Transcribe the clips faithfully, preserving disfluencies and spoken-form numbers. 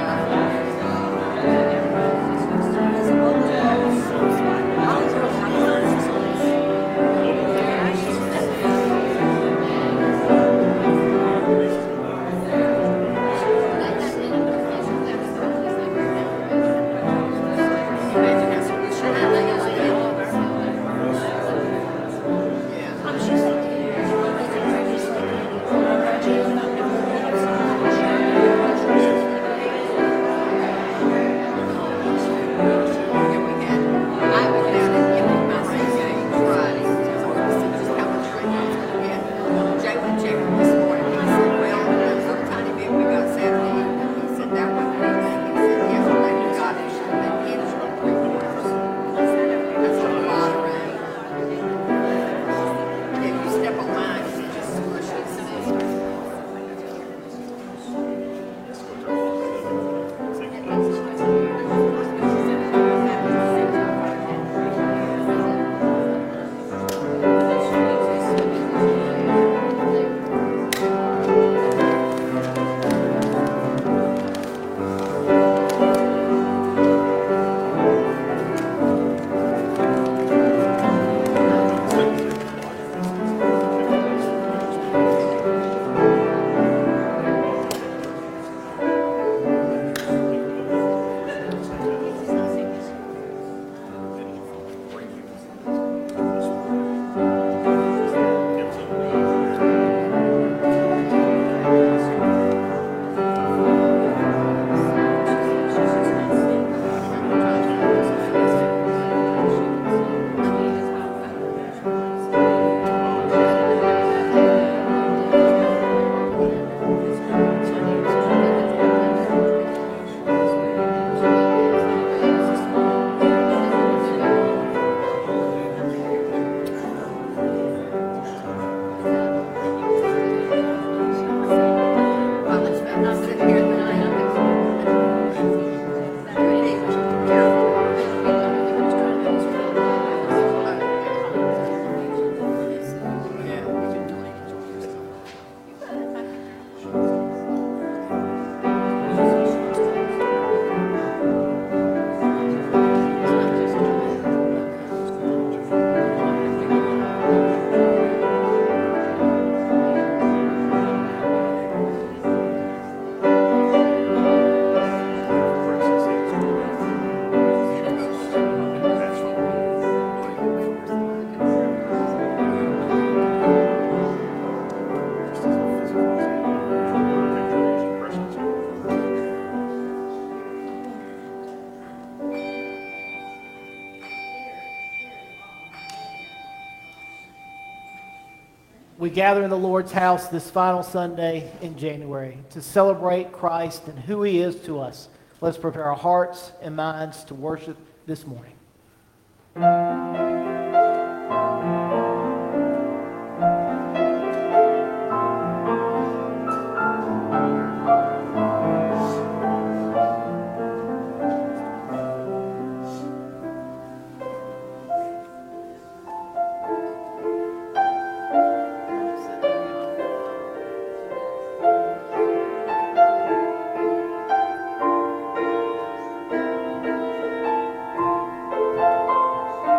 We gather in the Lord's house this final Sunday in January to celebrate Christ and who he is to us. Let's prepare our hearts and minds to worship this morning. Thank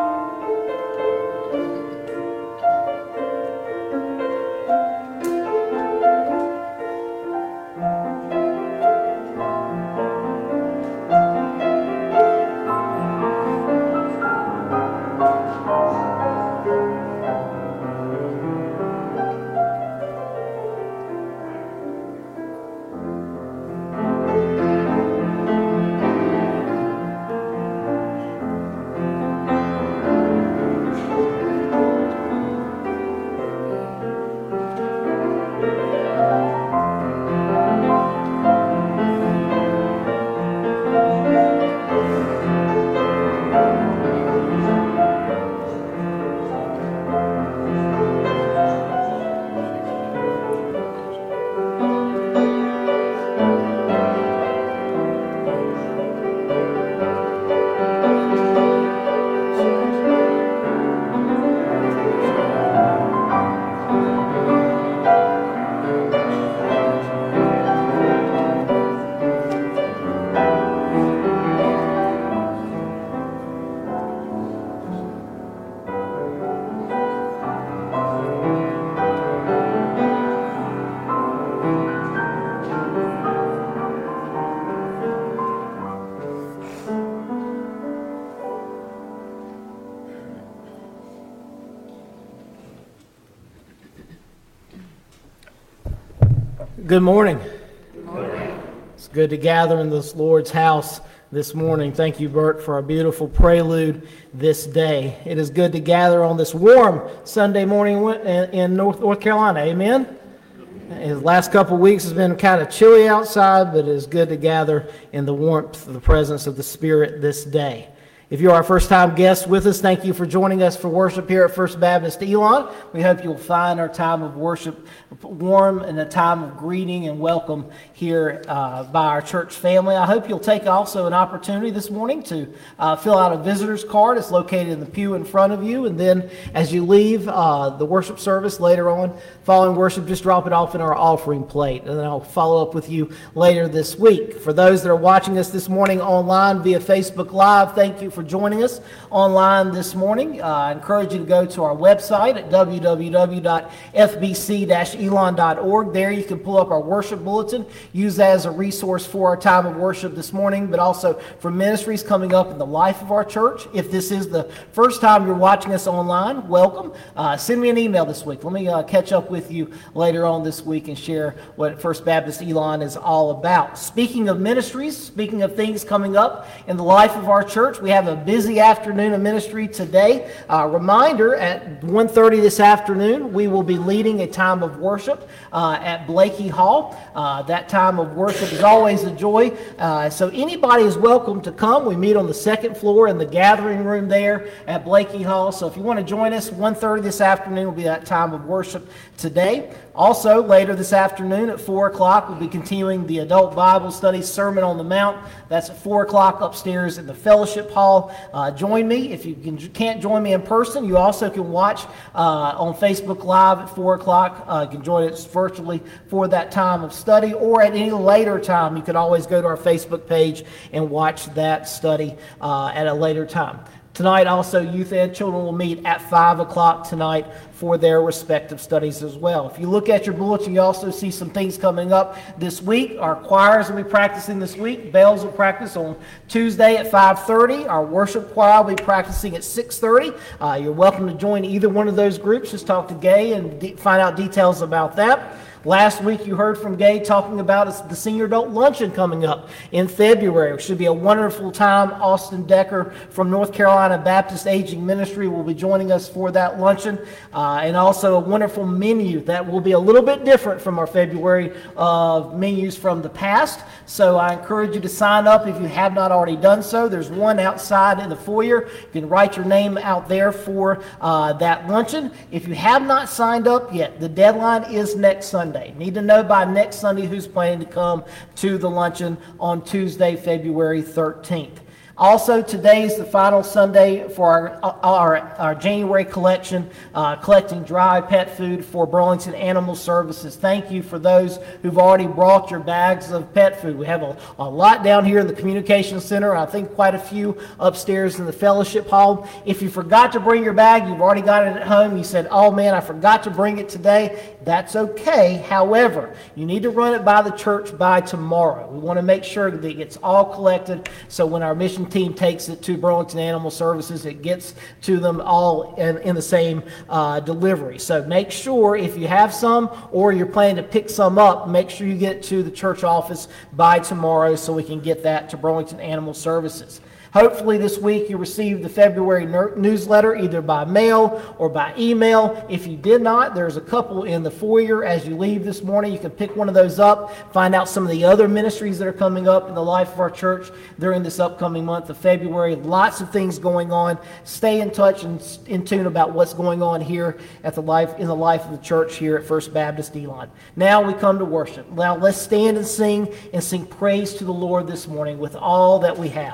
Good morning. Good morning. It's good to gather in this Lord's house this morning. Thank you, Bert, for a beautiful prelude this day. It is good to gather on this warm Sunday morning in North, North Carolina. Amen? The last couple of weeks has been kind of chilly outside, but it is good to gather in the warmth of the presence of the Spirit this day. If you're our first-time guest with us, thank you for joining us for worship here at First Baptist Elon. We hope you'll find our time of worship warm and a time of greeting and welcome here uh, by our church family. I hope you'll take also an opportunity this morning to uh, fill out a visitor's card. It's located in the pew in front of you. And then as you leave uh, the worship service later on, following worship, just drop it off in our offering plate. And then I'll follow up with you later this week. For those that are watching us this morning online via Facebook Live, thank you for joining us online this morning. Uh, I encourage you to go to our website at w w w dot f b c dash elon dot org. There you can pull up our worship bulletin, use that as a resource for our time of worship this morning, but also for ministries coming up in the life of our church. If this is the first time you're watching us online, welcome. Uh, send me an email this week. Let me uh, catch up with you later on this week and share what First Baptist Elon is all about. Speaking of ministries, speaking of things coming up in the life of our church, we have a busy afternoon of ministry today. Uh, reminder, at one thirty this afternoon, we will be leading a time of worship uh, at Blakey Hall. Uh, that time of worship is always a joy. Uh, so anybody is welcome to come. We meet on the second floor in the gathering room there at Blakey Hall. So if you want to join us, one thirty this afternoon will be that time of worship today. Also, later this afternoon at four o'clock, we'll be continuing the Adult Bible Study Sermon on the Mount. That's at four o'clock upstairs in the Fellowship Hall. Uh, join me. If you can, can't join me in person, you also can watch uh, on Facebook Live at four o'clock. Uh, you can join us virtually for that time of study, or at any later time, you can always go to our Facebook page and watch that study uh, at a later time. Tonight, also, youth and children will meet at five o'clock tonight for their respective studies as well. If you look at your bulletin, you also see some things coming up this week. Our choirs will be practicing this week. Bells will practice on Tuesday at five thirty. Our worship choir will be practicing at six thirty. Uh, you're welcome to join either one of those groups. Just talk to Gay and de- find out details about that. Last week you heard from Gay talking about the Senior Adult Luncheon coming up in February. It should be a wonderful time. Austin Decker from North Carolina Baptist Aging Ministry will be joining us for that luncheon. Uh, and also a wonderful menu that will be a little bit different from our February uh, menus from the past. So I encourage you to sign up if you have not already done so. There's one outside in the foyer. You can write your name out there for uh, that luncheon. If you have not signed up yet, the deadline is next Sunday. Need to know by next Sunday who's planning to come to the luncheon on Tuesday, February thirteenth. Also, today is the final Sunday for our, our, our January collection, uh, collecting dry pet food for Burlington Animal Services. Thank you for those who've already brought your bags of pet food. We have a, a lot down here in the Communication Center. I think quite a few upstairs in the Fellowship Hall. If you forgot to bring your bag, you've already got it at home. You said, oh man, I forgot to bring it today. That's okay. However, you need to run it by the church by tomorrow. We want to make sure that it gets all collected, so when our mission team takes it to Burlington Animal Services, it gets to them all in, in the same uh, delivery. So make sure if you have some or you're planning to pick some up, make sure you get to the church office by tomorrow so we can get that to Burlington Animal Services. Hopefully this week you received the February ner- newsletter either by mail or by email. If you did not, there's a couple in the foyer as you leave this morning. You can pick one of those up, find out some of the other ministries that are coming up in the life of our church during this upcoming month of February. Lots of things going on. Stay in touch and in tune about what's going on here at the life in the life of the church here at First Baptist Elon. Now we come to worship. Now let's stand and sing and sing praise to the Lord this morning with all that we have.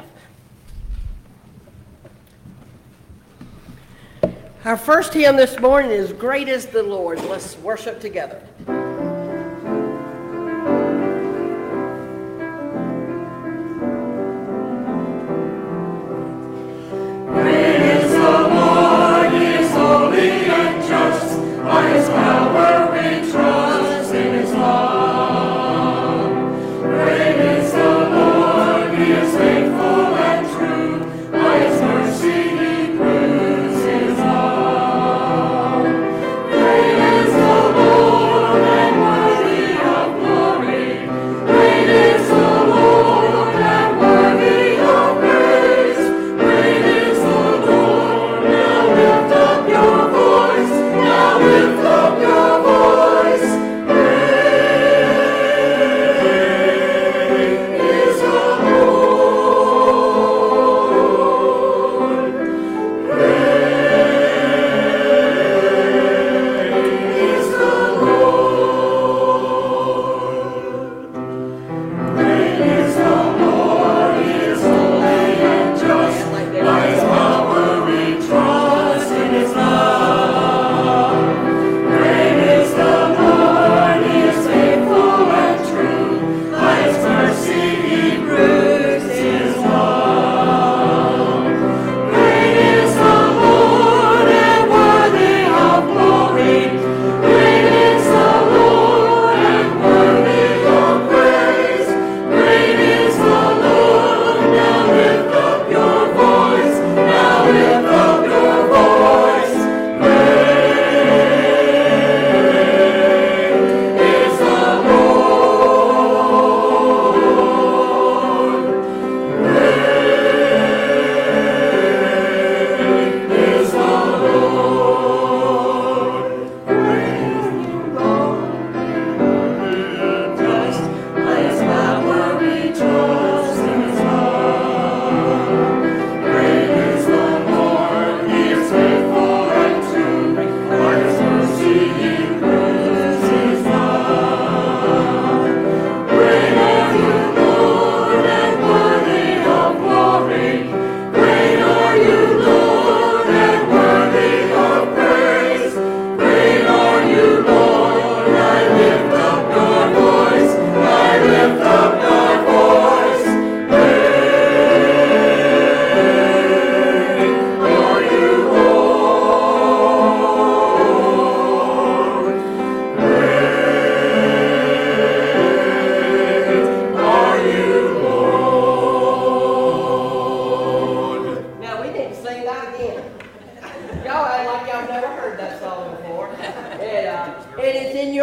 Our first hymn this morning is Great is the Lord. Let's worship together. Great is the Lord, He is holy and just. By His power we trust in His love. Great is the Lord, He is faithful and true. By His mercy He proves His love. Great is the Lord.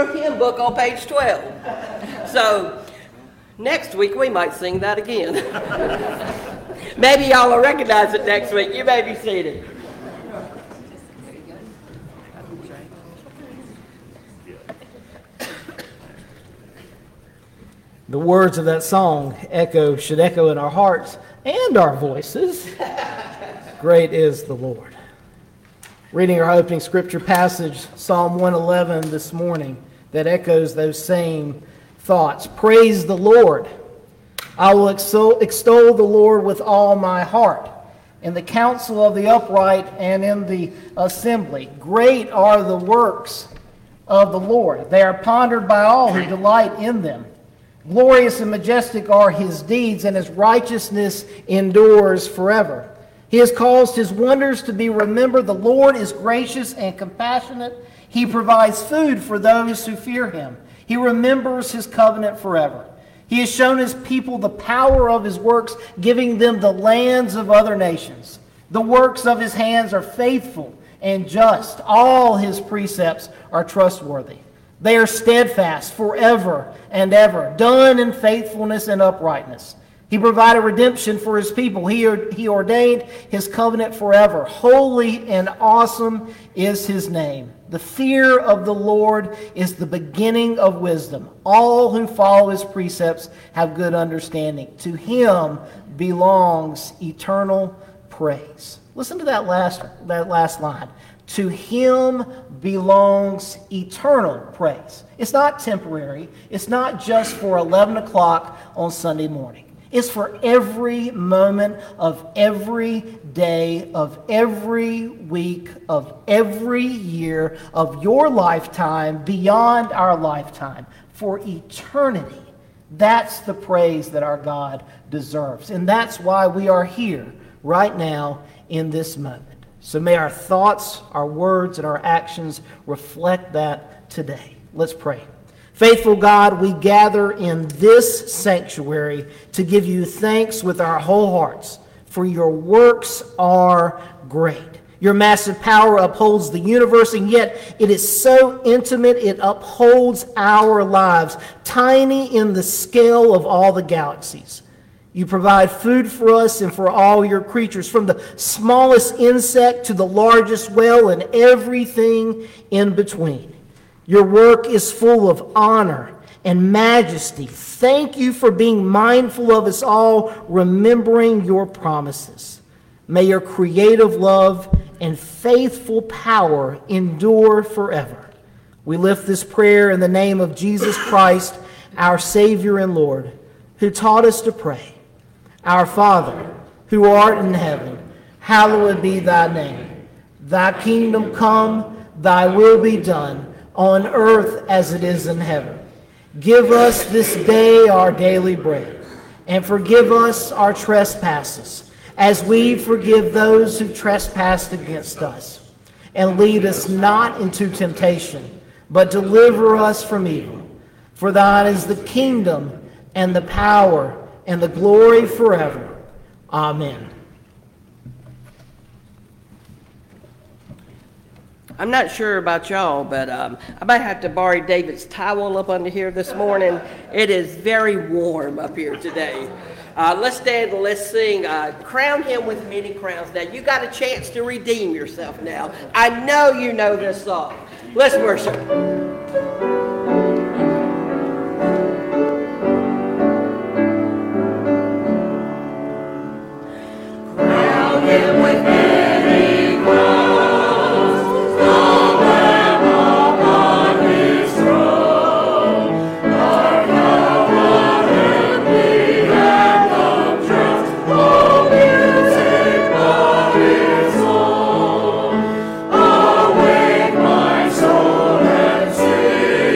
your hymn book on page twelve. So next week we might sing that again. Maybe y'all will recognize it next week. You may be seated. The words of that song echo, should echo in our hearts and our voices. Great is the Lord. Reading our opening scripture passage, Psalm one eleven this morning, that echoes those same thoughts. Praise the Lord. I will extol, extol the Lord with all my heart. In the council of the upright and in the assembly, great are the works of the Lord. They are pondered by all who delight in them. Glorious and majestic are his deeds, and his righteousness endures forever. He has caused his wonders to be remembered. The Lord is gracious and compassionate. He provides food for those who fear him. He remembers his covenant forever. He has shown his people the power of his works, giving them the lands of other nations. The works of his hands are faithful and just. All his precepts are trustworthy. They are steadfast forever and ever, done in faithfulness and uprightness. He provided redemption for his people. He, he ordained his covenant forever. Holy and awesome is his name. The fear of the Lord is the beginning of wisdom. All who follow his precepts have good understanding. To him belongs eternal praise. Listen to that last, that last line. To him belongs eternal praise. It's not temporary. It's not just for eleven o'clock on Sunday morning. It's for every moment of every day, of every week, of every year, of your lifetime, beyond our lifetime, for eternity. That's the praise that our God deserves. And that's why we are here right now in this moment. So may our thoughts, our words, and our actions reflect that today. Let's pray. Faithful God, we gather in this sanctuary to give you thanks with our whole hearts, for your works are great. Your massive power upholds the universe, and yet it is so intimate it upholds our lives, tiny in the scale of all the galaxies. You provide food for us and for all your creatures, from the smallest insect to the largest whale and everything in between. Your work is full of honor and majesty. Thank you for being mindful of us all, remembering your promises. May your creative love and faithful power endure forever. We lift this prayer in the name of Jesus Christ, our Savior and Lord, who taught us to pray. Our Father, who art in heaven, hallowed be thy name. Thy kingdom come, thy will be done, on earth as it is in heaven. Give us this day our daily bread, and forgive us our trespasses, as we forgive those who trespass against us. And lead us not into temptation, but deliver us from evil. For thine is the kingdom and the power and the glory forever. Amen. I'm not sure about y'all, but um, I might have to borrow David's towel up under here this morning. It is very warm up here today. Uh, let's stand and let's sing uh, Crown Him with Many Crowns. Now, you got a chance to redeem yourself now. I know you know this song. Let's worship. Awake my soul and sing.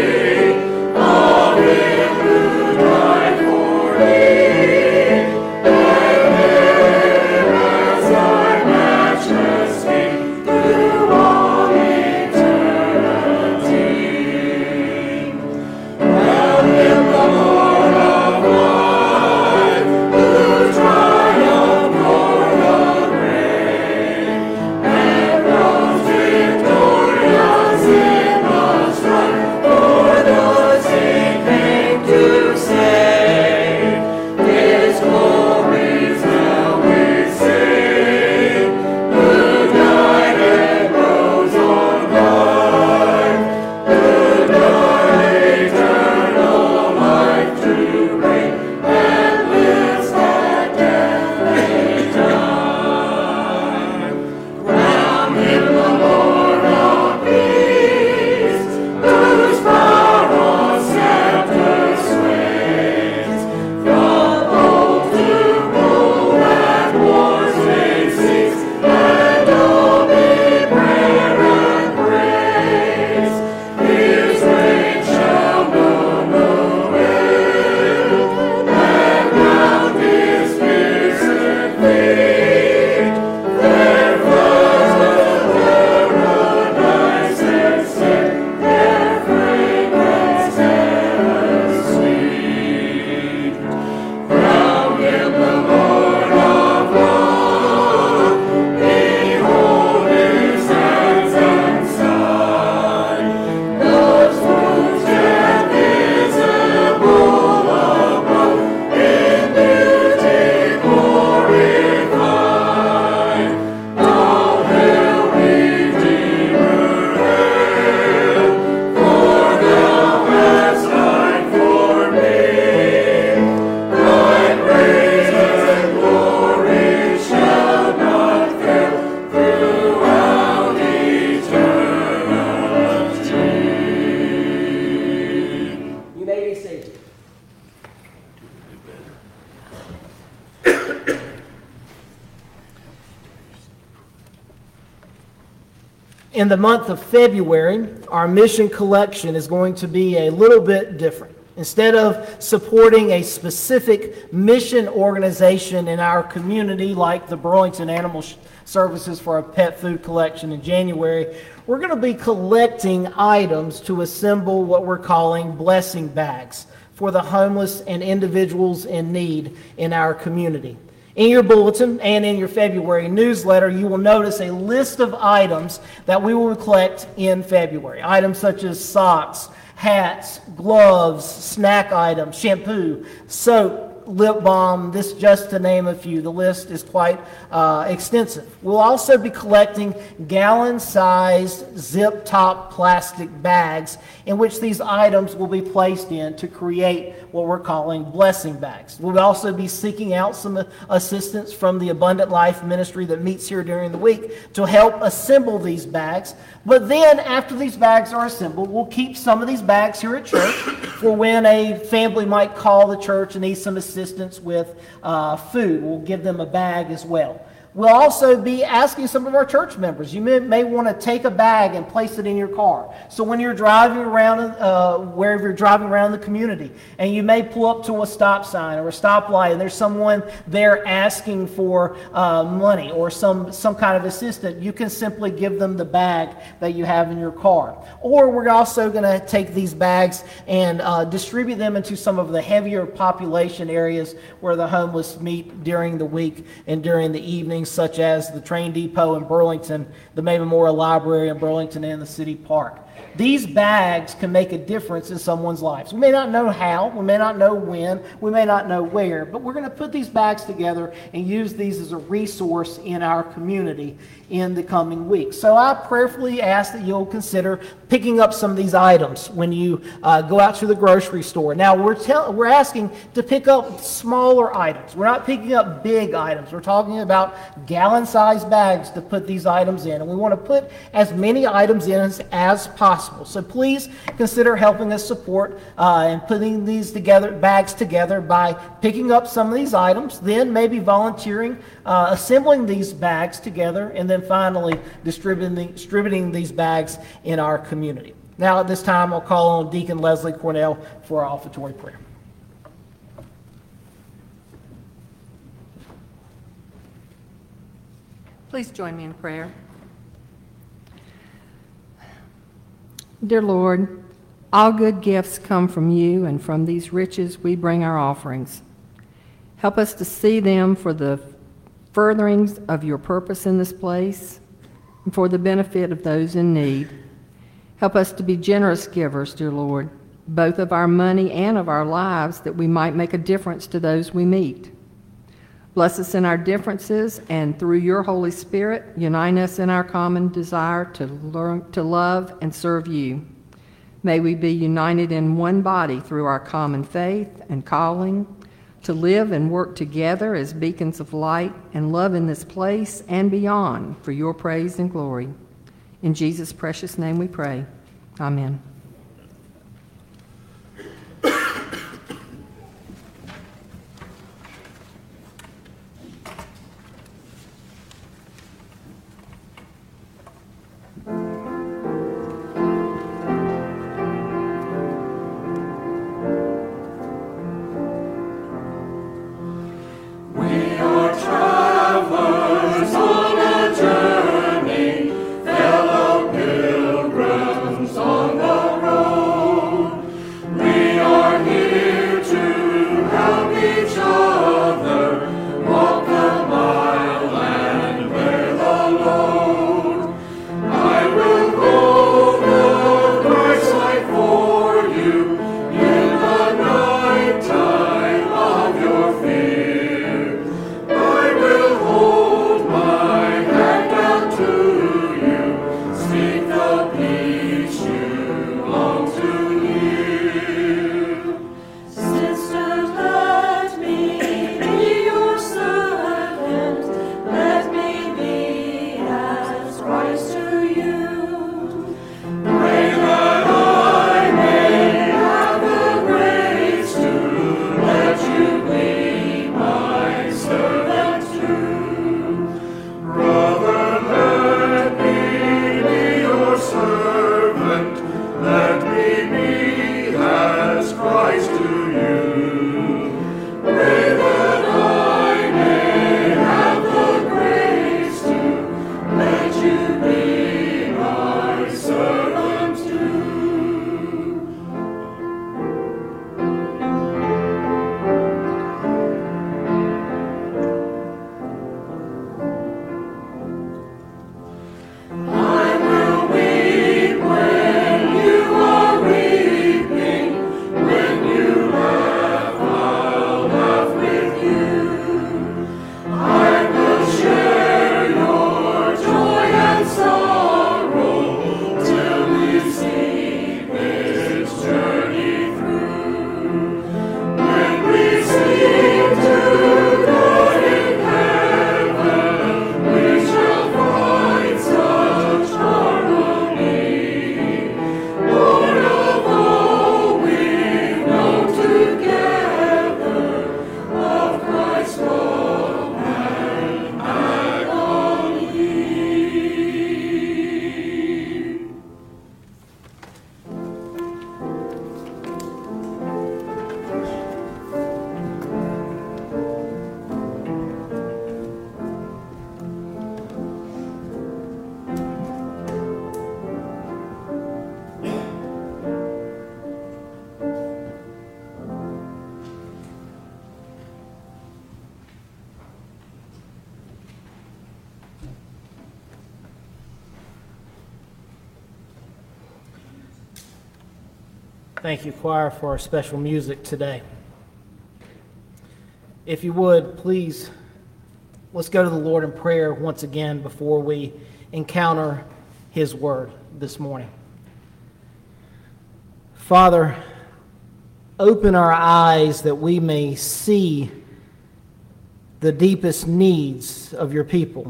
In the month of February, our mission collection is going to be a little bit different. Instead of supporting a specific mission organization in our community, like the Burlington Animal Services for a pet food collection in January, we're going to be collecting items to assemble what we're calling blessing bags for the homeless and individuals in need in our community. In your bulletin and in your February newsletter, you will notice a list of items that we will collect in February. Items such as socks, hats, gloves, snack items, shampoo, soap, lip balm, this just to name a few. The list is quite uh, extensive. We'll also be collecting gallon-sized zip-top plastic bags in which these items will be placed in to create what we're calling blessing bags. We'll also be seeking out some assistance from the Abundant Life Ministry that meets here during the week to help assemble these bags. But then after these bags are assembled, we'll keep some of these bags here at church for when a family might call the church and need some assistance with uh, food. We'll give them a bag as well. We'll also be asking some of our church members. You may, may want to take a bag and place it in your car. So when you're driving around, uh, wherever you're driving around the community, and you may pull up to a stop sign or a stoplight, and there's someone there asking for uh, money or some, some kind of assistance, you can simply give them the bag that you have in your car. Or we're also going to take these bags and uh, distribute them into some of the heavier population areas where the homeless meet during the week and during the evenings, such as the train depot in Burlington, the May Memorial Library in Burlington, and the city park. These bags can make a difference in someone's lives. We may not know how, we may not know when, we may not know where, but we're going to put these bags together and use these as a resource in our community in the coming weeks. So I prayerfully ask that you'll consider picking up some of these items when you uh, go out to the grocery store. Now, we're, tell- we're asking to pick up smaller items. We're not picking up big items. We're talking about gallon-sized bags to put these items in, and we want to put as many items in as, as possible. So please consider helping us support uh, and putting these together, bags together, by picking up some of these items, then maybe volunteering, uh, assembling these bags together, and then finally distributing, distributing these bags in our community. Now at this time, I'll call on Deacon Leslie Cornell for our offertory prayer. Please join me in prayer. Dear Lord, all good gifts come from you, and from these riches we bring our offerings. Help us to see them for the furtherings of your purpose in this place and for the benefit of those in need. Help us to be generous givers, dear Lord, both of our money and of our lives, that we might make a difference to those we meet. Bless us in our differences, and through your Holy Spirit, unite us in our common desire to learn, to love and serve you. May we be united in one body through our common faith and calling, to live and work together as beacons of light and love in this place and beyond for your praise and glory. In Jesus' precious name we pray. Amen. We are tried. Thank you, choir, for our special music today. If you would, please, let's go to the Lord in prayer once again before we encounter His Word this morning. Father, open our eyes that we may see the deepest needs of your people.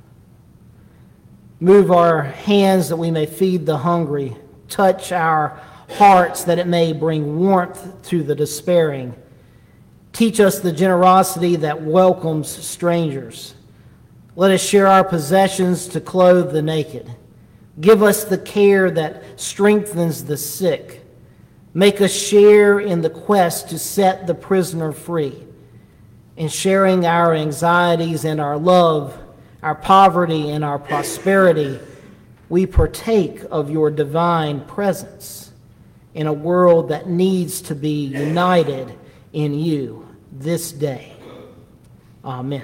Move our hands that we may feed the hungry. Touch our hearts that it may bring warmth to the despairing. Teach us the generosity that welcomes strangers. Let us share our possessions to clothe the naked. Give us the care that strengthens the sick. Make us share in the quest to set the prisoner free. In sharing our anxieties and our love, our poverty and our prosperity, we partake of your divine presence in a world that needs to be united in you this day. Amen.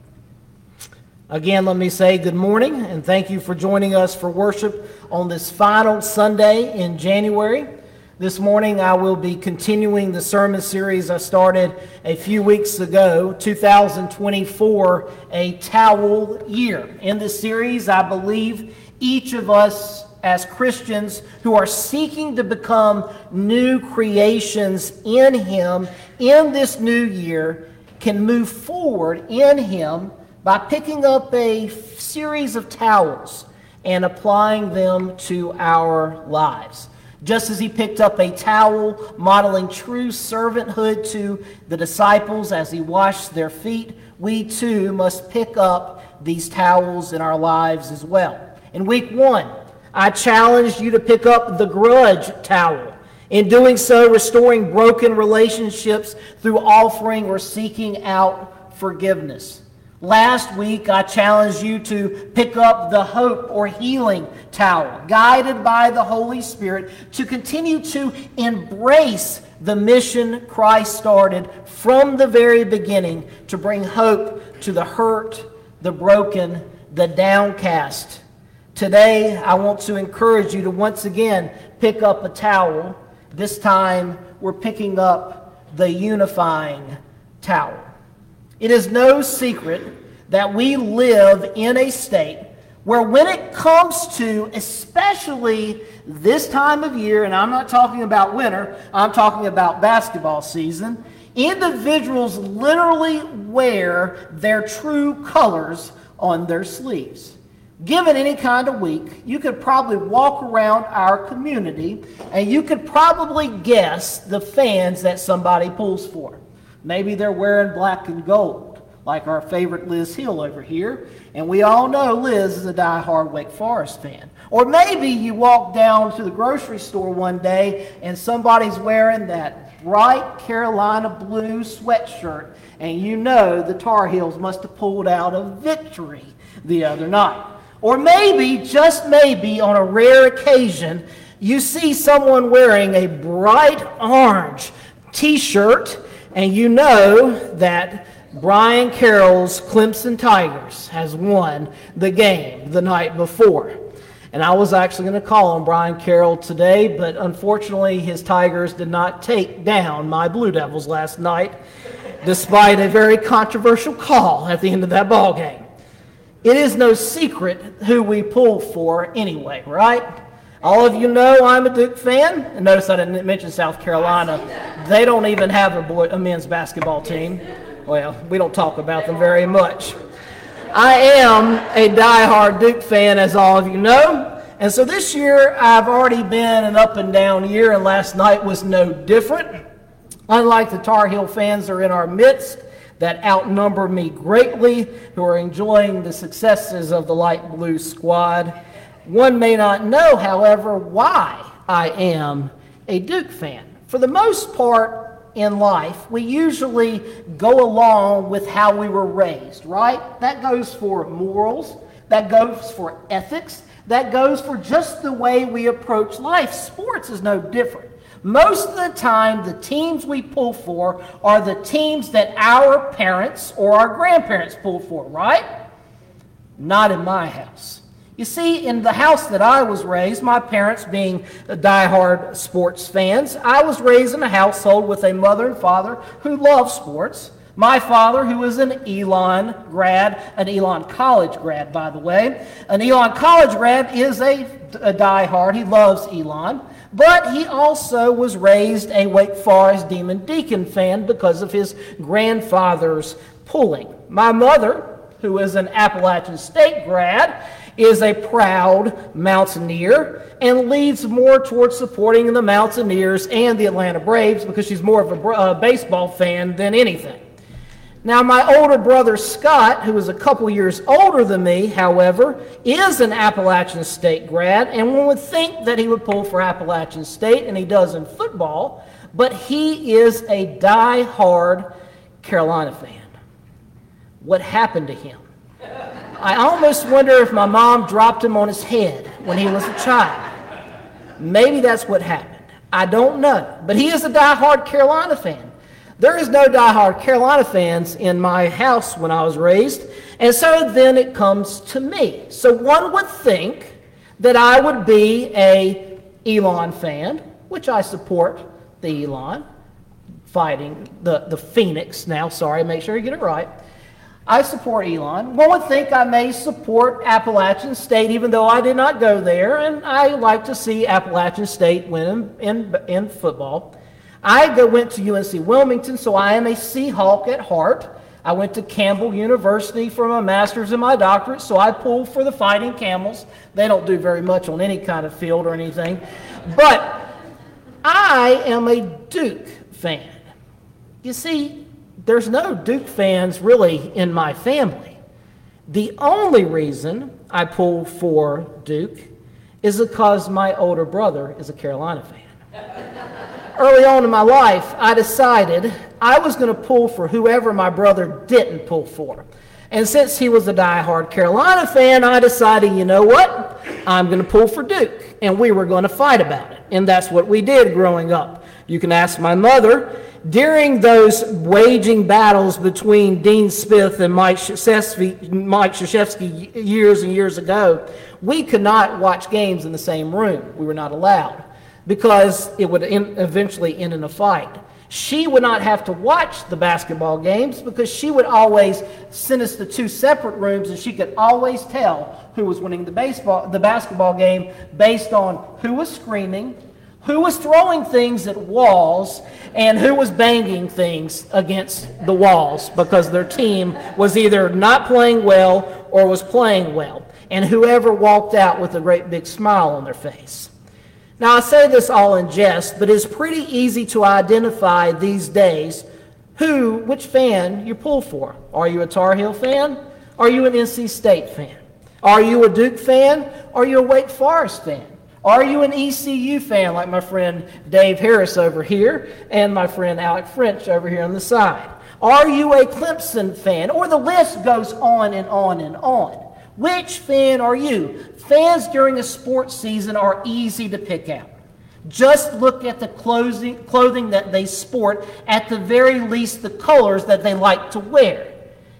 Again, let me say good morning and thank you for joining us for worship on this final Sunday in January. This morning I will be continuing the sermon series I started a few weeks ago, two thousand twenty-four, a towel year. In this series, I believe each of us as Christians who are seeking to become new creations in Him in this new year can move forward in Him by picking up a series of towels and applying them to our lives. Just as He picked up a towel modeling true servanthood to the disciples as He washed their feet, we too must pick up these towels in our lives as well. In week one, I challenged you to pick up the grudge towel. In doing so, restoring broken relationships through offering or seeking out forgiveness. Last week, I challenged you to pick up the hope or healing towel, guided by the Holy Spirit to continue to embrace the mission Christ started from the very beginning to bring hope to the hurt, the broken, the downcast. Today, I want to encourage you to once again pick up a towel. This time, we're picking up the unifying towel. It is no secret that we live in a state where when it comes to, especially this time of year, and I'm not talking about winter, I'm talking about basketball season, individuals literally wear their true colors on their sleeves. Given any kind of week, you could probably walk around our community and you could probably guess the fans that somebody pulls for. Maybe they're wearing black and gold, like our favorite Liz Hill over here, and we all know Liz is a die-hard Wake Forest fan. Or maybe you walk down to the grocery store one day and somebody's wearing that bright Carolina blue sweatshirt, and you know the Tar Heels must have pulled out a victory the other night. Or maybe, just maybe, on a rare occasion, you see someone wearing a bright orange t-shirt, and you know that Brian Carroll's Clemson Tigers has won the game the night before. And I was actually going to call on Brian Carroll today, but unfortunately his Tigers did not take down my Blue Devils last night, despite a very controversial call at the end of that ball game. It is no secret who we pull for anyway, right? All of you know I'm a Duke fan. And notice I didn't mention South Carolina. They don't even have a, boy, a men's basketball team. Well, we don't talk about them very much. I am a diehard Duke fan, as all of you know. And so this year, I've already been an up and down year, and last night was no different. Unlike the Tar Heel fans that are in our midst, that outnumber me greatly, who are enjoying the successes of the light blue squad. One may not know, however, why I am a Duke fan. For the most part in life, we usually go along with how we were raised, right? That goes for morals, that goes for ethics, that goes for just the way we approach life. Sports is no different. Most of the time, the teams we pull for are the teams that our parents or our grandparents pulled for, right? Not in my house. You see, in the house that I was raised, my parents being diehard sports fans, I was raised in a household with a mother and father who loved sports. My father, who is an Elon grad, an Elon College grad, by the way. An Elon College grad is a, a diehard. He loves Elon. But he also was raised a Wake Forest Demon Deacon fan because of his grandfather's pulling. My mother, who is an Appalachian State grad, is a proud Mountaineer and leads more towards supporting the Mountaineers and the Atlanta Braves because she's more of a uh, baseball fan than anything. Now, my older brother Scott, who is a couple years older than me, however, is an Appalachian State grad, and one would think that he would pull for Appalachian State, and he does in football, but he is a die-hard Carolina fan. What happened to him? I almost wonder if my mom dropped him on his head when he was a child. Maybe that's what happened. I don't know. But he is a die-hard Carolina fan. There is no die-hard Carolina fans in my house when I was raised, and so then it comes to me. So one would think that I would be a Elon fan, which I support the Elon, fighting the, the Phoenix now, sorry, make sure you get it right. I support Elon. One would think I may support Appalachian State, even though I did not go there, and I like to see Appalachian State win in, in, in football. I go, went to U N C Wilmington, so I am a Seahawk at heart. I went to Campbell University for my master's and my doctorate, so I pull for the Fighting Camels. They don't do very much on any kind of field or anything. But I am a Duke fan. You see, there's no Duke fans really in my family. The only reason I pull for Duke is because my older brother is a Carolina fan. Early on in my life, I decided I was going to pull for whoever my brother didn't pull for. And since he was a diehard Carolina fan, I decided, you know what? I'm going to pull for Duke. And we were going to fight about it. And that's what we did growing up. You can ask my mother. During those waging battles between Dean Smith and Mike Krzyzewski, Mike Krzyzewski years and years ago, we could not watch games in the same room. We were not allowed because it would in, eventually end in a fight. She would not have to watch the basketball games because she would always send us to two separate rooms, and she could always tell who was winning the baseball, the basketball game based on who was screaming, who was throwing things at walls, and who was banging things against the walls because their team was either not playing well or was playing well, and whoever walked out with a great big smile on their face. Now, I say this all in jest, but it's pretty easy to identify these days who, which fan you pull for. Are you a Tar Heel fan? Are you an N C State fan? Are you a Duke fan? Are you a Wake Forest fan? Are you an E C U fan like my friend Dave Harris over here and my friend Alec French over here on the side? Are you a Clemson fan? Or the list goes on and on and on. Which fan are you? Fans during a sports season are easy to pick out. Just look at the clothing, clothing that they sport, at the very least the colors that they like to wear.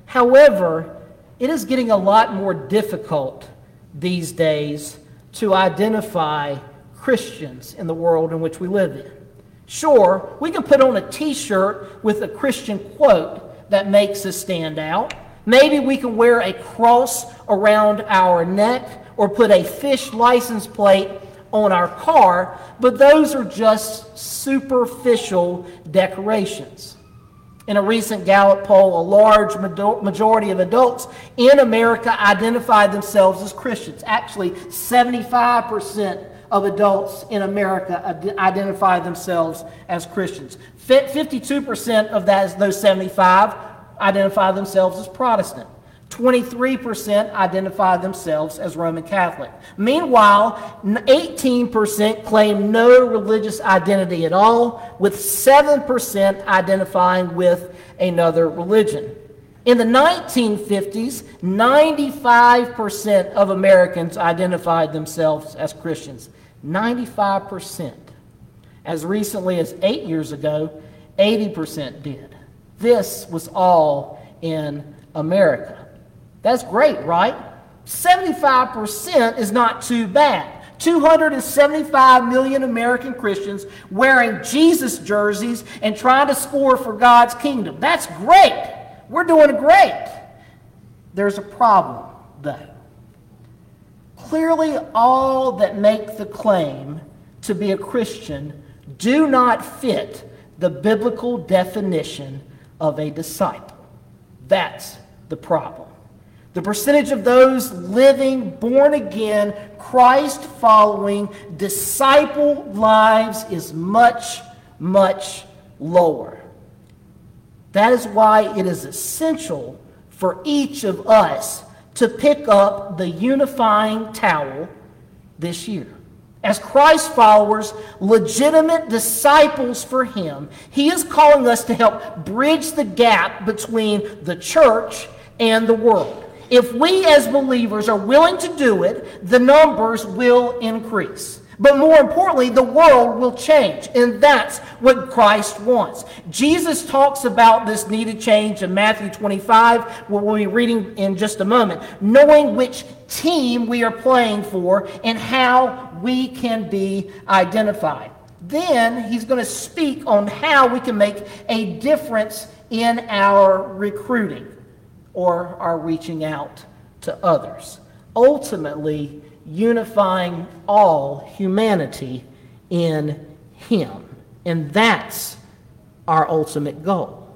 However, it is getting a lot more difficult these days to identify Christians in the world in which we live in. Sure, we can put on a t-shirt with a Christian quote that makes us stand out. Maybe we can wear a cross around our neck or put a fish license plate on our car, but those are just superficial decorations. In a recent Gallup poll, a large majority of adults in America identify themselves as Christians. Actually, seventy-five percent of adults in America identify themselves as Christians. fifty-two percent of that, those seventy-five identify themselves as Protestant. twenty-three percent identify themselves as Roman Catholic. Meanwhile, eighteen percent claim no religious identity at all, with seven percent identifying with another religion. In the nineteen fifties, ninety-five percent of Americans identified themselves as Christians. ninety-five percent. As recently as eight years ago, eighty percent did. This was all in America. That's great, right? seventy-five percent is not too bad. two hundred seventy-five million American Christians wearing Jesus jerseys and trying to score for God's kingdom. That's great. We're doing great. There's a problem, though. Clearly, all that make the claim to be a Christian do not fit the biblical definition of a disciple. That's the problem. The percentage of those living born again, Christ-following, disciple lives is much, much lower. That is why it is essential for each of us to pick up the unifying towel this year. As Christ followers, legitimate disciples for Him, He is calling us to help bridge the gap between the church and the world. If we as believers are willing to do it, the numbers will increase. But more importantly, the world will change, and that's what Christ wants. Jesus talks about this needed change in Matthew twenty-five, what we'll be reading in just a moment, knowing which team we are playing for and how we can be identified. Then he's going to speak on how we can make a difference in our recruiting or our reaching out to others. Ultimately, unifying all humanity in Him. And that's our ultimate goal.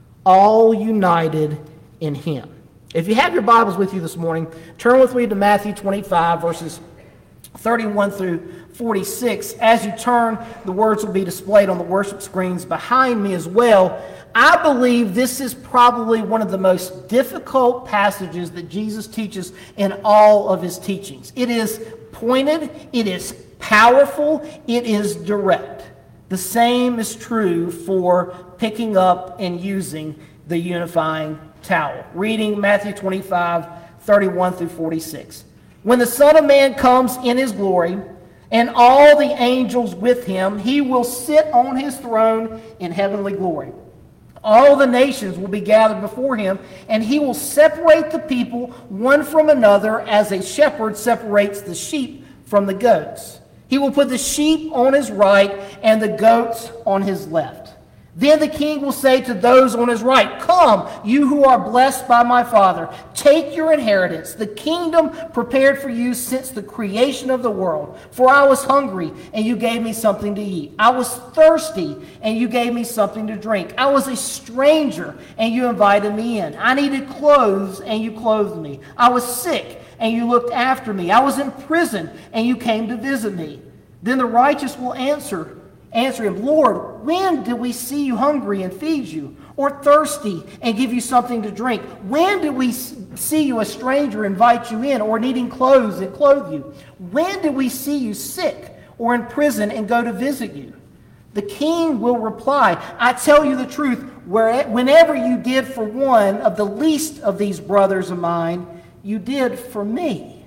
All united in Him. If you have your Bibles with you this morning, turn with me to Matthew twenty-five, verses thirty-one through forty-six. As you turn, the words will be displayed on the worship screens behind me as well. I believe this is probably one of the most difficult passages that Jesus teaches in all of His teachings. It is pointed, it is powerful, it is direct. The same is true for picking up and using the unifying towel. Reading Matthew twenty-five, thirty-one through forty-six. When the Son of Man comes in His glory, and all the angels with Him, He will sit on His throne in heavenly glory. All the nations will be gathered before Him, and He will separate the people one from another as a shepherd separates the sheep from the goats. He will put the sheep on His right and the goats on His left. Then the King will say to those on His right, "Come, you who are blessed by my Father, take your inheritance, the kingdom prepared for you since the creation of the world. For I was hungry, and you gave me something to eat. I was thirsty, and you gave me something to drink. I was a stranger, and you invited me in. I needed clothes, and you clothed me. I was sick, and you looked after me. I was in prison, and you came to visit me." Then the righteous will answer, Answer him, "Lord, when did we see you hungry and feed you, or thirsty and give you something to drink? When did we see you a stranger, invite you in, or needing clothes and clothe you? When did we see you sick or in prison and go to visit you?" The King will reply, "I tell you the truth, whenever you did for one of the least of these brothers of mine, you did for me."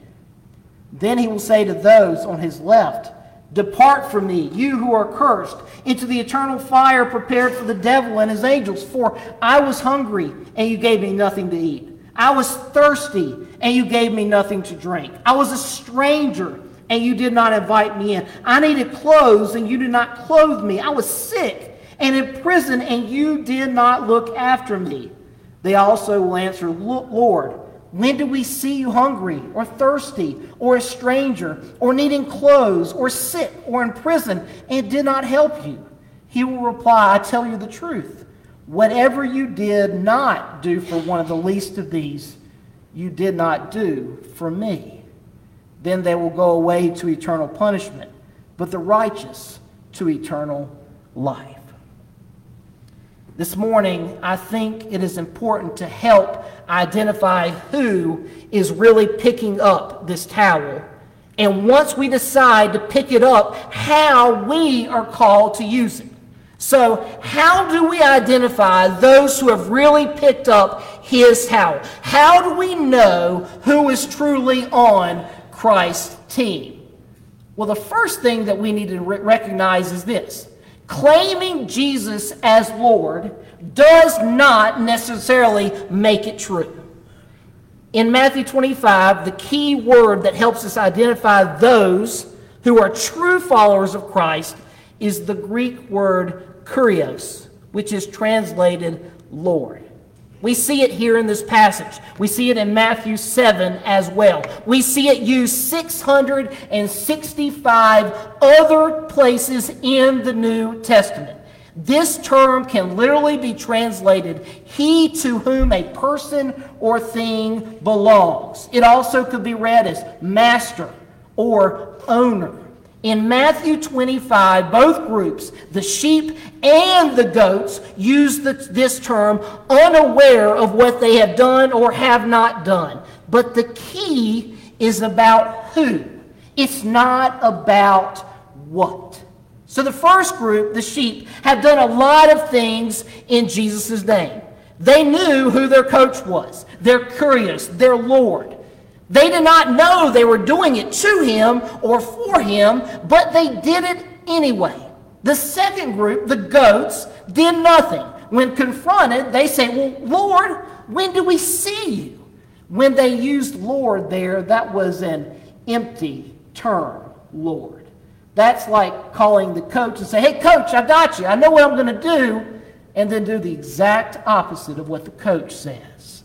Then He will say to those on His left, "Depart from me, you who are cursed, into the eternal fire prepared for the devil and his angels. For I was hungry, and you gave me nothing to eat. I was thirsty, and you gave me nothing to drink. I was a stranger, and you did not invite me in. I needed clothes, and you did not clothe me. I was sick and in prison, and you did not look after me." They also will answer, "Lord, when did we see you hungry or thirsty or a stranger or needing clothes or sick or in prison and did not help you?" He will reply, "I tell you the truth. Whatever you did not do for one of the least of these, you did not do for me." Then they will go away to eternal punishment, but the righteous to eternal life. This morning, I think it is important to help identify who is really picking up this towel. And once we decide to pick it up, how we are called to use it. So, how do we identify those who have really picked up His towel? How do we know who is truly on Christ's team? Well, the first thing that we need to re- recognize is this. Claiming Jesus as Lord does not necessarily make it true. In Matthew twenty-five, the key word that helps us identify those who are true followers of Christ is the Greek word kurios, which is translated Lord. We see it here in this passage. We see it in Matthew seven as well. We see it used six hundred sixty-five other places in the New Testament. This term can literally be translated, he to whom a person or thing belongs. It also could be read as master or owner. In Matthew twenty-five, both groups, the sheep and the goats, use the, this term unaware of what they have done or have not done. But the key is about who. It's not about what. So the first group, the sheep, have done a lot of things in Jesus' name. They knew who their coach was, their kurios, their Lord. They did not know they were doing it to him or for him, but they did it anyway. The second group, the goats, did nothing. When confronted, they say, well, Lord, when do we see you? When they used Lord there, that was an empty term, Lord. That's like calling the coach and say, hey, coach, I got you. I know what I'm going to do. And then do the exact opposite of what the coach says.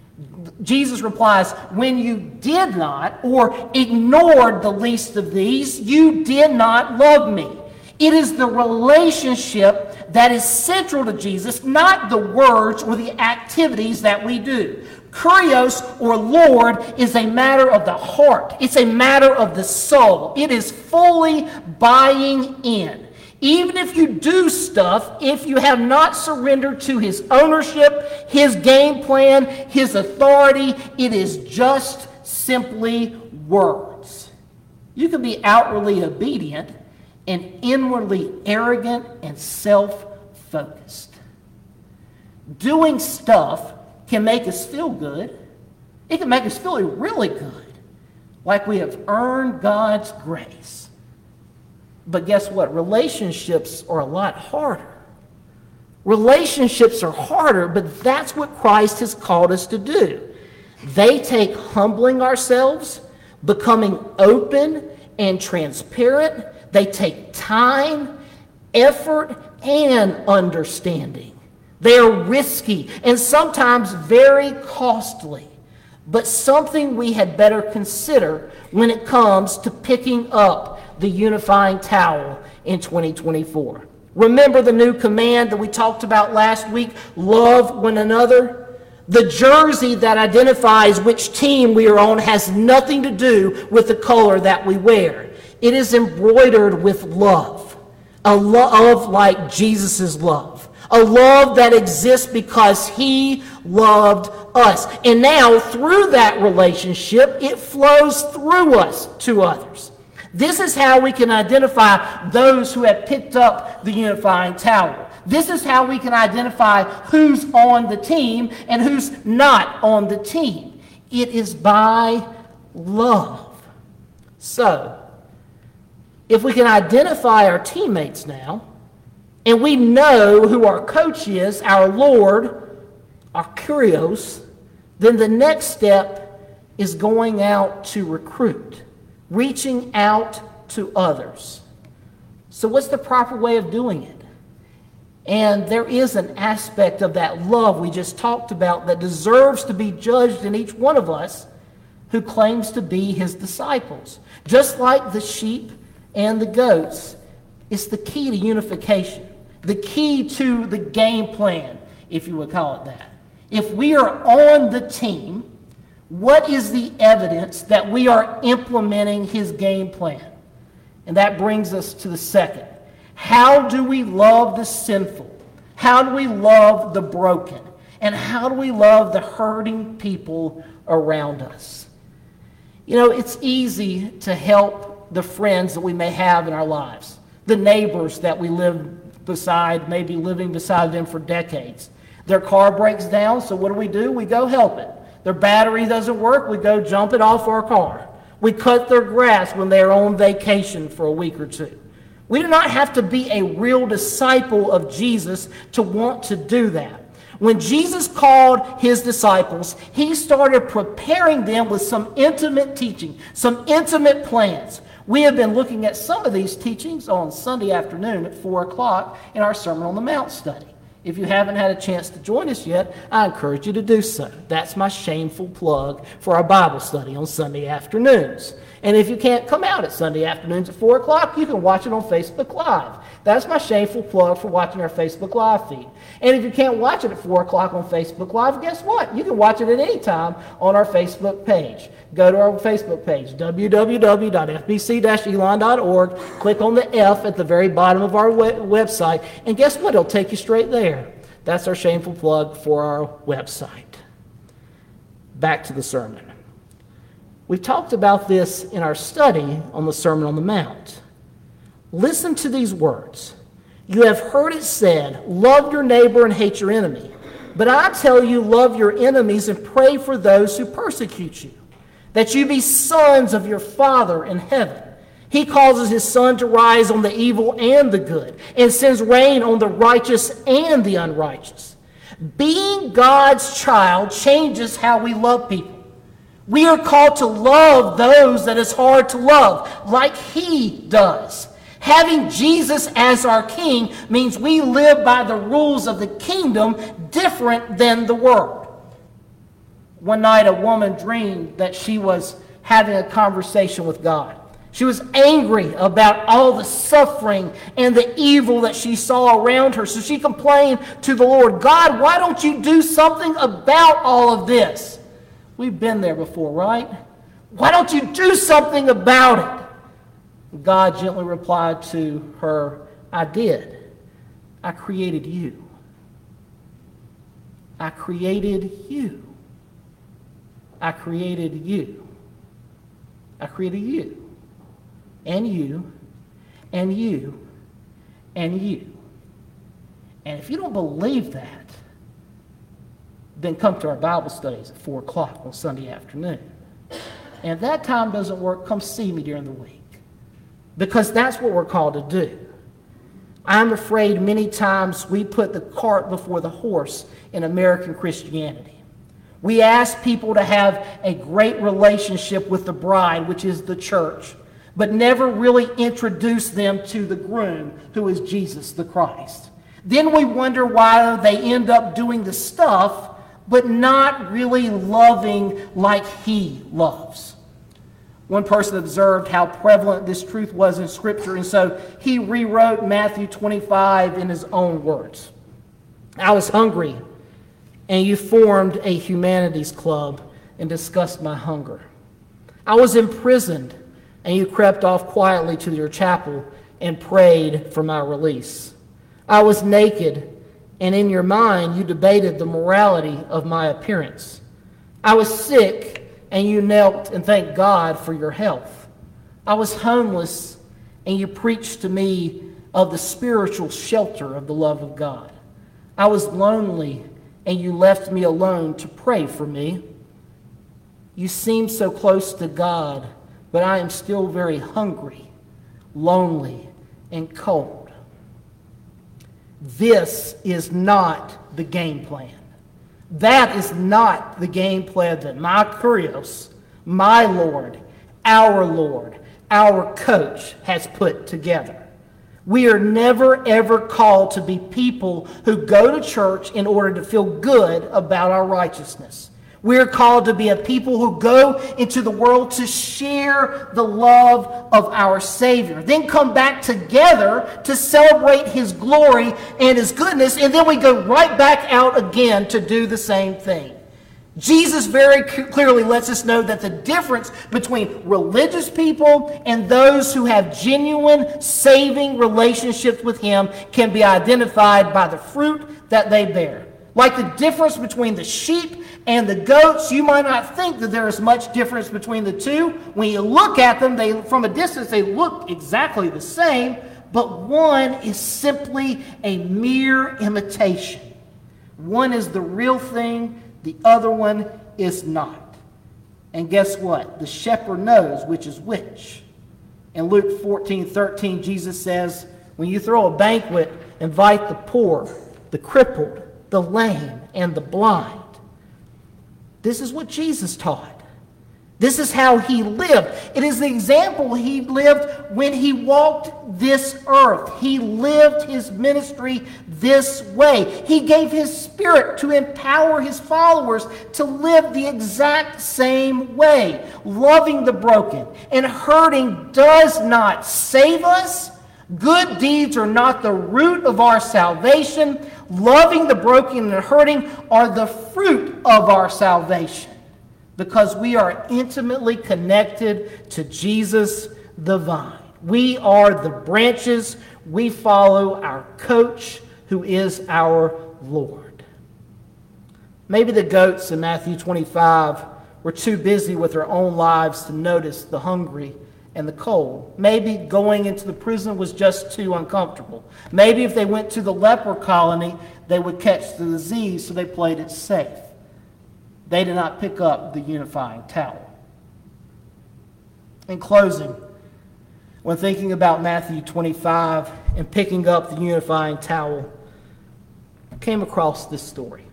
Jesus replies, when you did not or ignored the least of these, you did not love me. It is the relationship that is central to Jesus, not the words or the activities that we do. Kurios, or Lord, is a matter of the heart. It's a matter of the soul. It is fully buying in. Even if you do stuff, if you have not surrendered to his ownership, his game plan, his authority, it is just simply words. You can be outwardly obedient and inwardly arrogant and self-focused. Doing stuff can make us feel good. It can make us feel really good, like we have earned God's grace. But guess what? Relationships are a lot harder. Relationships are harder, but that's what Christ has called us to do. They take humbling ourselves, becoming open and transparent. They take time, effort, and understanding. They are risky and sometimes very costly, but something we had better consider when it comes to picking up the unifying towel in twenty twenty-four. Remember the new command that we talked about last week, love one another? The jersey that identifies which team we are on has nothing to do with the color that we wear. It is embroidered with love, a love like Jesus' love. A love that exists because he loved us. And now, through that relationship, it flows through us to others. This is how we can identify those who have picked up the unifying towel. This is how we can identify who's on the team and who's not on the team. It is by love. So, if we can identify our teammates now, and we know who our coach is, our Lord, our kurios, then the next step is going out to recruit, reaching out to others. So what's the proper way of doing it? And there is an aspect of that love we just talked about that deserves to be judged in each one of us who claims to be his disciples. Just like the sheep and the goats, it's the key to unification. The key to the game plan, if you would call it that. If we are on the team, what is the evidence that we are implementing his game plan? And that brings us to the second. How do we love the sinful? How do we love the broken? And how do we love the hurting people around us? You know, it's easy to help the friends that we may have in our lives, the neighbors that we live beside, maybe living beside them for decades. Their car breaks down, so what do we do? We go help it. Their battery doesn't work, we go jump it off our car. We cut their grass when they're on vacation for a week or two. We do not have to be a real disciple of Jesus to want to do that. When Jesus called his disciples, he started preparing them with some intimate teaching, some intimate plans. We have been looking at some of these teachings on Sunday afternoon at four o'clock in our Sermon on the Mount study. If you haven't had a chance to join us yet, I encourage you to do so. That's my shameful plug for our Bible study on Sunday afternoons. And if you can't come out at Sunday afternoons at four o'clock, you can watch it on Facebook Live. That's my shameful plug for watching our Facebook Live feed. And if you can't watch it at four o'clock on Facebook Live, guess what? You can watch it at any time on our Facebook page. Go to our Facebook page, w w w dot f b c dash elon dot org. Click on the F at the very bottom of our we- website, and guess what? It'll take you straight there. That's our shameful plug for our website. Back to the sermon. We've talked about this in our study on the Sermon on the Mount. Listen to these words. You have heard it said, love your neighbor and hate your enemy. But I tell you, love your enemies and pray for those who persecute you, that you be sons of your Father in heaven. He causes his sun to rise on the evil and the good, and sends rain on the righteous and the unrighteous. Being God's child changes how we love people. We are called to love those that is hard to love, like he does. Having Jesus as our king means we live by the rules of the kingdom different than the world. One night a woman dreamed that she was having a conversation with God. She was angry about all the suffering and the evil that she saw around her. So she complained to the Lord, God, why don't you do something about all of this? We've been there before, right? Why don't you do something about it? God gently replied to her, I did. I created you. I created you. I created you. I created you. And you. And you. And you. And if you don't believe that, then come to our Bible studies at four o'clock on Sunday afternoon. And if that time doesn't work, come see me during the week. Because that's what we're called to do. I'm afraid many times we put the cart before the horse in American Christianity. We ask people to have a great relationship with the bride, which is the church, but never really introduce them to the groom, who is Jesus the Christ. Then we wonder why they end up doing the stuff, but not really loving like he loves. One person observed how prevalent this truth was in Scripture, and so he rewrote Matthew twenty-five in his own words. I was hungry, and you formed a humanities club and discussed my hunger. I was imprisoned, and you crept off quietly to your chapel and prayed for my release. I was naked, and in your mind you debated the morality of my appearance. I was sick, and you knelt and thanked God for your health. I was homeless, and you preached to me of the spiritual shelter of the love of God. I was lonely, and you left me alone to pray for me. You seem so close to God, but I am still very hungry, lonely, and cold. This is not the game plan. That is not the game plan that my Kurios, my Lord, our Lord, our coach has put together. We are never, ever called to be people who go to church in order to feel good about our righteousness. We're called to be a people who go into the world to share the love of our Savior. Then come back together to celebrate his glory and his goodness, and then we go right back out again to do the same thing. Jesus very clearly lets us know that the difference between religious people and those who have genuine saving relationships with him can be identified by the fruit that they bear. Like the difference between the sheep and the goats, you might not think that there is much difference between the two. When you look at them, they from a distance, they look exactly the same, but one is simply a mere imitation. One is the real thing, the other one is not. And guess what? The shepherd knows which is which. In Luke fourteen thirteen, Jesus says, when you throw a banquet, invite the poor, the crippled, the lame, and the blind. This is what Jesus taught. This is how he lived. It is the example he lived when he walked this earth. He lived his ministry this way. He gave his Spirit to empower his followers to live the exact same way. Loving the broken and hurting does not save us. Good deeds are not the root of our salvation. Loving the broken and hurting are the fruit of our salvation, because we are intimately connected to Jesus the vine. We are the branches. We follow our coach, who is our Lord. Maybe the goats in Matthew twenty-five were too busy with their own lives to notice the hungry and the cold. Maybe going into the prison was just too uncomfortable. Maybe if they went to the leper colony, they would catch the disease, so they played it safe. They did not pick up the unifying towel. In closing, when thinking about Matthew twenty-five and picking up the unifying towel, I came across this story.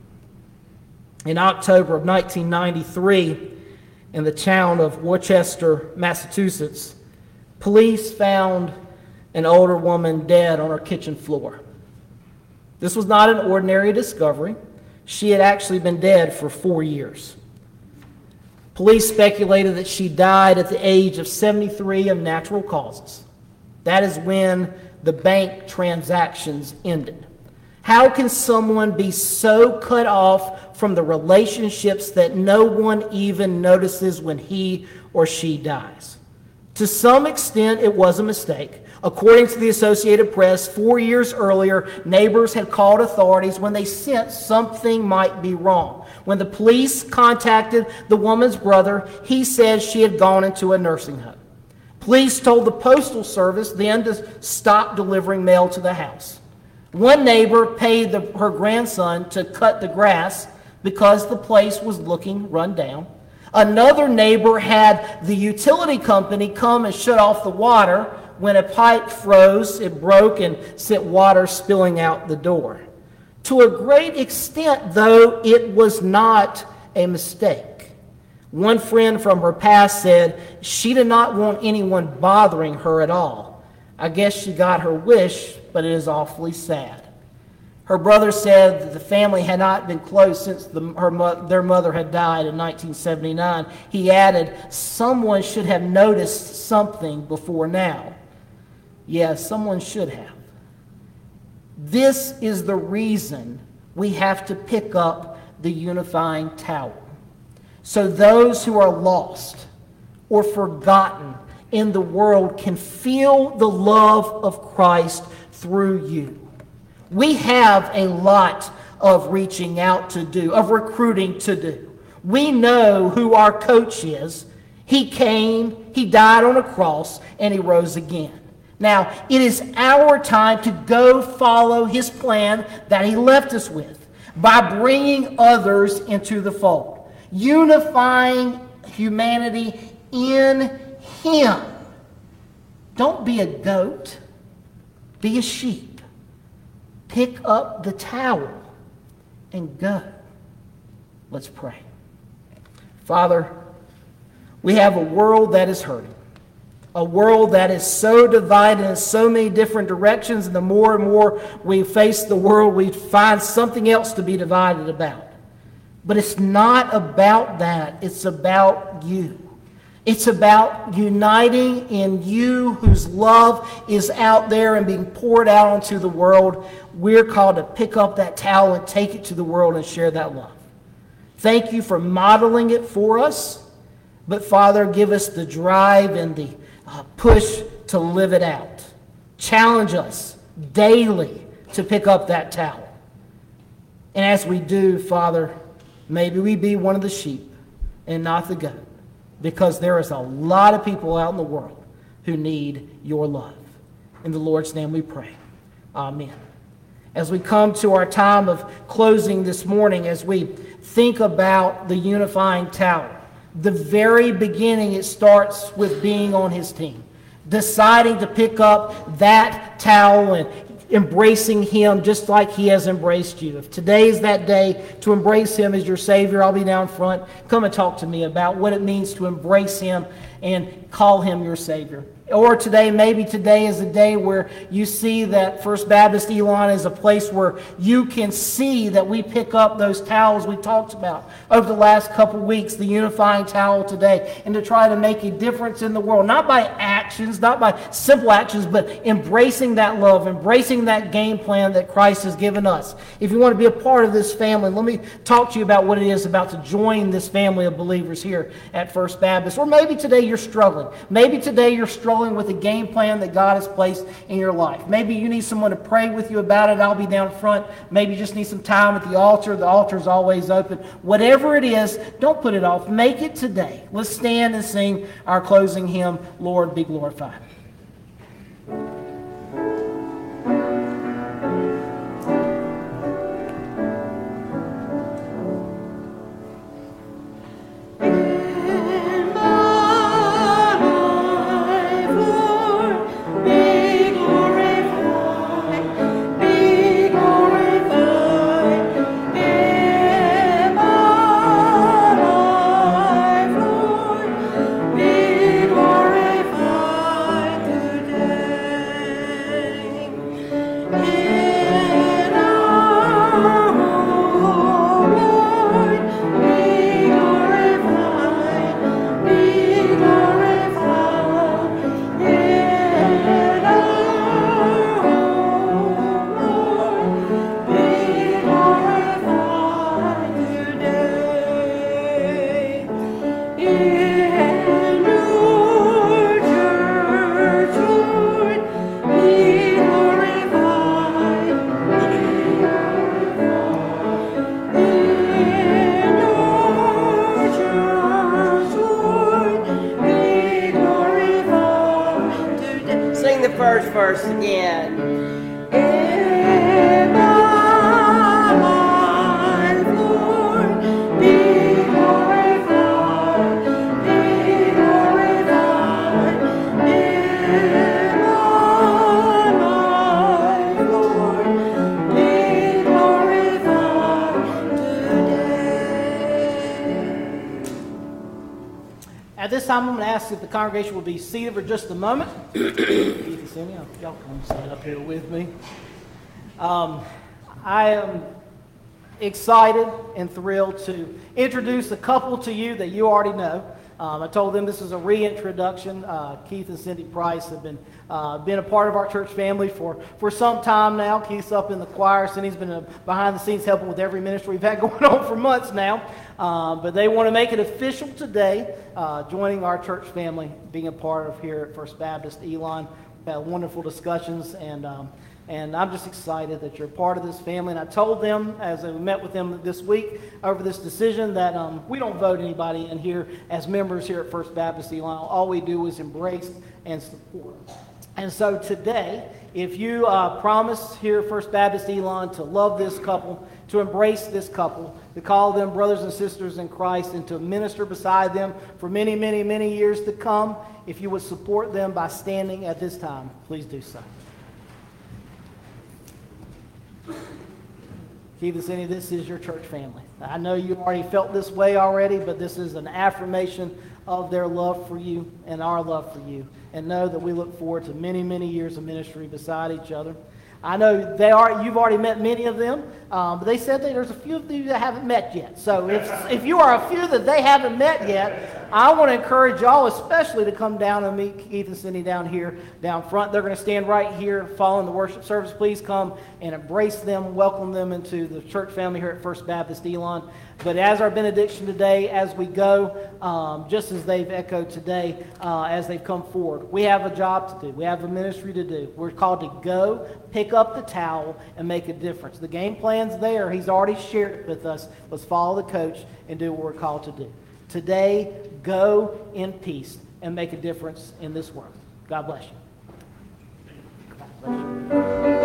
In October of nineteen ninety-three, in the town of Worcester, Massachusetts, police found an older woman dead on her kitchen floor. This was not an ordinary discovery. She had actually been dead for four years. Police speculated that she died at the age of seventy-three of natural causes. That is when the bank transactions ended. How can someone be so cut off from the relationships that no one even notices when he or she dies? To some extent, it was a mistake. According to the Associated Press, four years earlier, neighbors had called authorities when they sensed something might be wrong. When the police contacted the woman's brother, he said she had gone into a nursing home. Police told the Postal Service then to stop delivering mail to the house. One neighbor paid the, her grandson to cut the grass because the place was looking run down. Another neighbor had the utility company come and shut off the water. When a pipe froze, it broke and sent water spilling out the door. To a great extent, though, it was not a mistake. One friend from her past said she did not want anyone bothering her at all. I guess she got her wish, but it is awfully sad. Her brother said that the family had not been close since the, her, their mother had died in nineteen seventy-nine. He added, someone should have noticed something before now. Yes, someone should have. This is the reason we have to pick up the unifying towel. So those who are lost or forgotten in the world can feel the love of Christ through you. We have a lot of reaching out to do, of recruiting to do. We know who our coach is. He came, he died on a cross, and he rose again. Now, it is our time to go follow his plan that he left us with by bringing others into the fold, unifying humanity in him. Don't be a goat. Be a sheep. Pick up the towel and go. Let's pray. Father, we have a world that is hurting. A world that is so divided in so many different directions, and the more and more we face the world, we find something else to be divided about. But it's not about that. It's about you. It's about uniting in you, whose love is out there and being poured out onto the world. We're called to pick up that towel and take it to the world and share that love. Thank you for modeling it for us. But Father, give us the drive and the uh, push to live it out. Challenge us daily to pick up that towel. And as we do, Father, maybe we be one of the sheep and not the goat. Because there is a lot of people out in the world who need your love. In the Lord's name we pray. Amen. As we come to our time of closing this morning, as we think about the unifying towel, the very beginning it starts with being on his team. Deciding to pick up that towel and embracing him just like he has embraced you. If today is that day to embrace him as your Savior, I'll be down front. Come and talk to me about what it means to embrace him and call him your Savior. Or today, maybe today is a day where you see that First Baptist Elon is a place where you can see that we pick up those towels we talked about over the last couple weeks, the unifying towel today, and to try to make a difference in the world, not by actions, not by simple actions, but embracing that love, embracing that game plan that Christ has given us. If you want to be a part of this family, let me talk to you about what it is about to join this family of believers here at First Baptist. Or maybe today you're struggling. Maybe today you're struggling with a game plan that God has placed in your life. Maybe you need someone to pray with you about it. I'll be down front. Maybe you just need some time at the altar. The altar is always open. Whatever it is, don't put it off. Make it today. Let's stand and sing our closing hymn, Lord Be Glorified. First verse again. At this time, I'm going to ask if the congregation will be seated for just a moment. Keith and y'all come stand up here with me. Um, I am excited and thrilled to introduce a couple to you that you already know. Um, I told them this is a reintroduction. Uh, Keith and Cindy Price have been uh, been a part of our church family for, for some time now. Keith's up in the choir. Cindy's been uh, behind the scenes helping with every ministry we've had going on for months now. Um, but they want to make it official today, uh, joining our church family, being a part of here at First Baptist Elon. We've had wonderful discussions, and um, and I'm just excited that you're part of this family. And I told them, as I met with them this week over this decision, that um, we don't vote anybody in here as members here at First Baptist Elon. All we do is embrace and support. And so today, if you uh, promise here at First Baptist Elon to love this couple, to embrace this couple, to call them brothers and sisters in Christ, and to minister beside them for many, many, many years to come, if you would support them by standing at this time, please do so. Keith and Cindy, this is your church family. I know you already felt this way already, but this is an affirmation of their love for you and our love for you. And know that we look forward to many, many years of ministry beside each other. I know they are. You've already met many of them, um, but they said that there's a few of you that haven't met yet. So if, if you are a few that they haven't met yet, I want to encourage y'all especially to come down and meet Keith and Cindy down here, down front. They're going to stand right here following the worship service. Please come and embrace them, welcome them into the church family here at First Baptist Elon. But as our benediction today, as we go, um, just as they've echoed today, uh, as they've come forward, we have a job to do. We have a ministry to do. We're called to go, pick up the towel, and make a difference. The game plan's there. He's already shared it with us. Let's follow the coach and do what we're called to do. Today, go in peace and make a difference in this world. God bless you. God bless you.